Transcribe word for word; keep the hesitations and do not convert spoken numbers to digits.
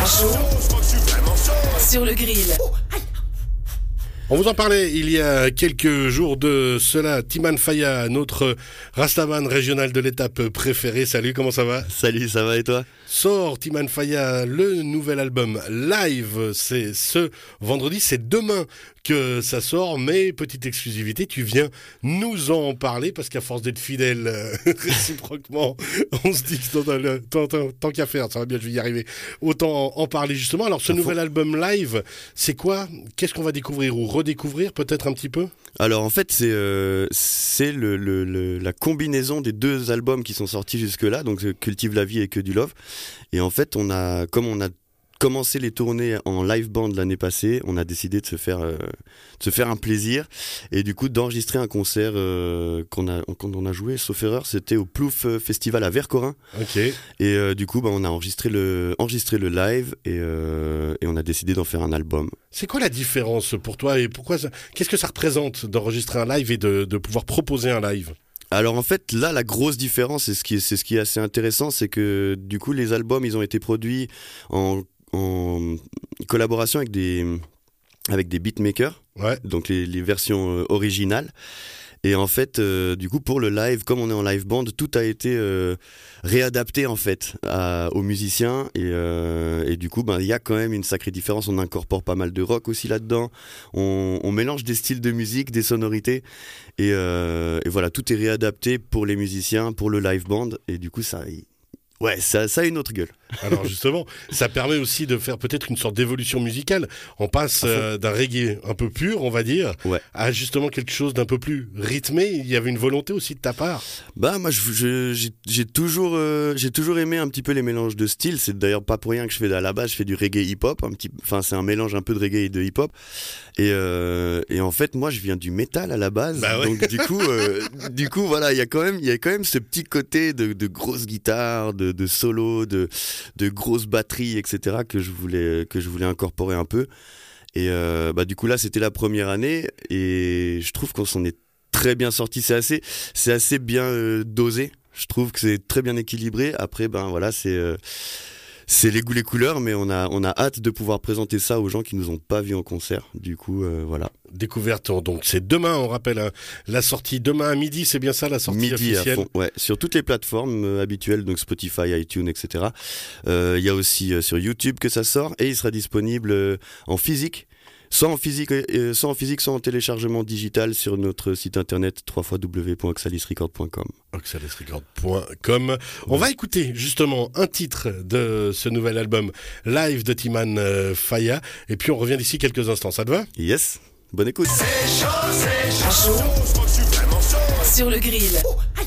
chaud sur le grill. On vous en parlait il y a quelques jours de cela. Timan Faya, notre Rastaman régional de l'étape préférée. Salut, comment ça va ? Salut, ça va et toi ? Sort Timan Faya, le nouvel album live. C'est ce vendredi, c'est demain que ça sort. Mais petite exclusivité, tu viens nous en parler parce qu'à force d'être fidèle euh, réciproquement, on se dit que tant, tant, tant, tant qu'à faire, ça va bien, je vais y arriver. Autant en parler justement. Alors ce nouvel album live, c'est quoi ? Qu'est-ce qu'on va découvrir ou redécouvrir peut-être un petit peu ? Alors en fait c'est euh, c'est le, le, le, la combinaison des deux albums qui sont sortis jusque-là, donc Cultive la vie et Que du love. Et en fait on a comme on a commencé les tournées en live band l'année passée, on a décidé de se faire euh, de se faire un plaisir et du coup d'enregistrer un concert euh, qu'on a quand on a joué, sauf erreur, c'était au Plouf Festival à Vercorin. Ok. Et euh, du coup bah on a enregistré le enregistré le live et euh, et on a décidé d'en faire un album. C'est quoi la différence pour toi et pourquoi ça, qu'est-ce que ça représente d'enregistrer un live et de, de pouvoir proposer un live ? Alors en fait là la grosse différence, et ce qui est, c'est ce qui est assez intéressant, c'est que du coup les albums ils ont été produits en en collaboration avec des avec des beatmakers, ouais. Donc les, les versions euh, originales. Et en fait, euh, du coup, pour le live, comme on est en live band, tout a été euh, réadapté en fait à, aux musiciens. Et, euh, et du coup, ben il y a quand même une sacrée différence. On incorpore pas mal de rock aussi là-dedans. On, on mélange des styles de musique, des sonorités, et, euh, et voilà, tout est réadapté pour les musiciens, pour le live band. Et du coup, ça, ouais, ça, ça a une autre gueule. Alors justement, ça permet aussi de faire peut-être une sorte d'évolution musicale. On passe euh, d'un reggae un peu pur, on va dire, ouais. à justement quelque chose d'un peu plus rythmé. Il y avait une volonté aussi de ta part. Bah moi, je, je, j'ai, j'ai toujours, euh, j'ai toujours aimé un petit peu les mélanges de styles. C'est d'ailleurs pas pour rien que je fais à la base, je fais du reggae hip-hop, un petit, enfin c'est un mélange un peu de reggae et de hip-hop. Et, euh, et en fait, moi, je viens du métal à la base, bah ouais. Donc du coup, euh, du coup, voilà, il y a quand même, il y a quand même ce petit côté de, de grosses guitares, de, de solo, de de grosses batteries, et cetera que je voulais que je voulais incorporer un peu. Et euh, bah du coup là c'était la première année et je trouve qu'on s'en est très bien sorti. C'est assez c'est assez bien euh, dosé. Je trouve que c'est très bien équilibré. Après ben voilà c'est euh, c'est les goûts les couleurs, mais on a on a hâte de pouvoir présenter ça aux gens qui nous ont pas vus en concert. Du coup euh, voilà. Découverte, donc c'est demain, on rappelle hein, la sortie demain à midi, c'est bien ça la sortie midi officielle. À fond, ouais, sur toutes les plateformes euh, habituelles, donc Spotify, iTunes, et cetera. Il euh, y a aussi euh, sur YouTube que ça sort et il sera disponible euh, en physique. Soit en physique, euh, soit en physique, soit en téléchargement digital sur notre site internet w w w point oxalis record point com. oxalis record point com. On va écouter justement un titre de ce nouvel album live de Timan euh, Faya et puis on revient d'ici quelques instants. Ça te va ? Yes. Bonne écoute. C'est chaud, c'est chaud. Sur le grill.